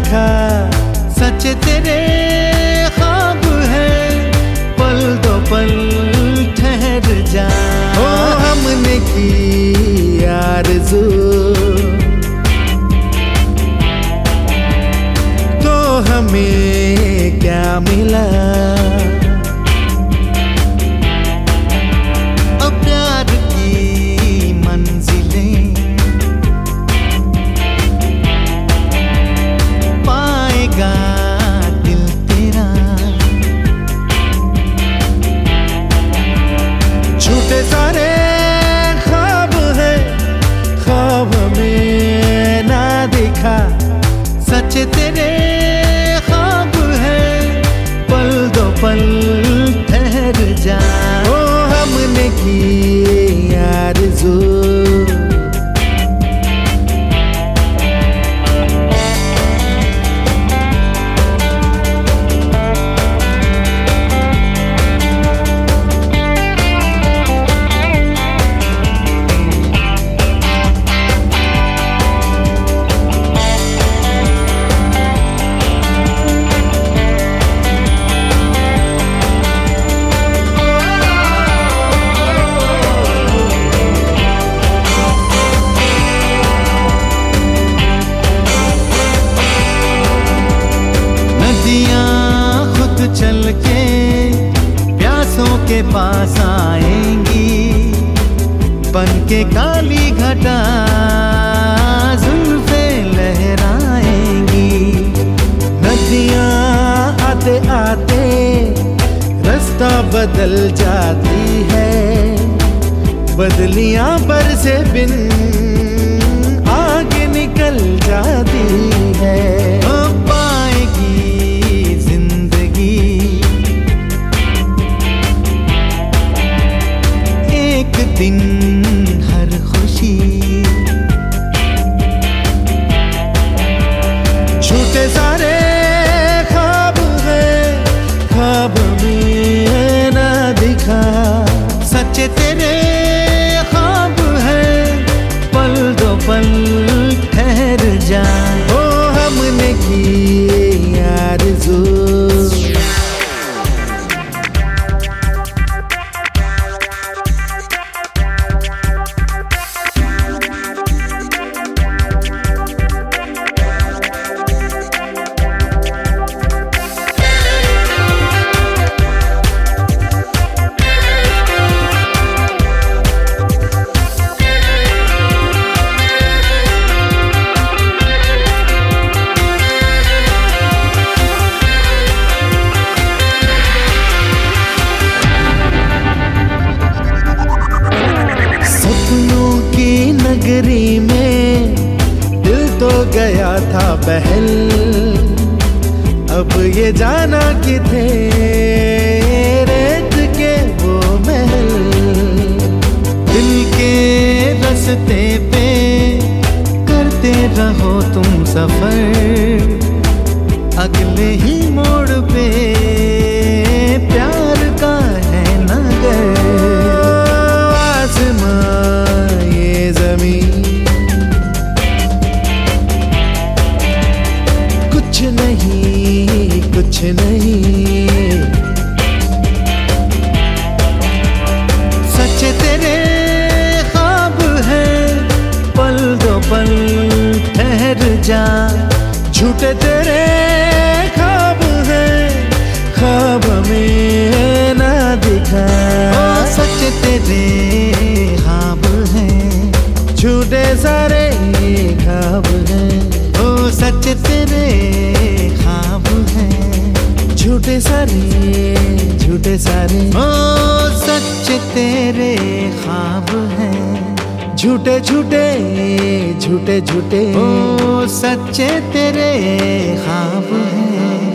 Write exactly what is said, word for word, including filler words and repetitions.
दिखा, सच तेरे ख्वाब है, पल दो पल ठहर जा। ओ हमने की आरज़ू तो हमें क्या मिला। अब प्यार की मंजिलें पाएगा दिल तेरा। झूठे सारे ख्वाब है, ख्वाब में ना दिखा, सच तेरे ख्वाब है, पल दो पल ठहर जा। ओ हमने की आरज़ू चल के प्यासों के पास आएंगी, बन के काली घटा जुल्फे लहराएंगी। नदियाँ आते आते रास्ता बदल जाती है, बदलियाँ बरसे बिन आगे निकल जाती है। दिन हर खुशी झूठे सारे ख्वाब है, ख्वाब में ना दिखा, सच्चे तेरे ख्वाब है, पल दो पल ठहर जा। ओ हमने की आरज़ू नगरी में दिल तो गया था बहल, अब ये जाना कि थे रेत के वो महल। दिल के रास्ते पे करते रहो तुम सफर, अगले ही मोड़ पे प्यार का है नगर। कुछ नहीं कुछ नहीं, सच तेरे ख्वाब है, पल दो पल ठहर जा। झूठे तेरे ख्वाब है, ख्वाब में ना दिखा, ओ सच तेरे ख्वाब है, झूठे सारे ख्वाब है। ओ सच तेरे ख्वाब है, झूठे सारे झूठे सारे। ओ सच तेरे ख्वाब है, झूठे झूठे झूठे झूठे। ओ सच्चे तेरे ख्वाब है।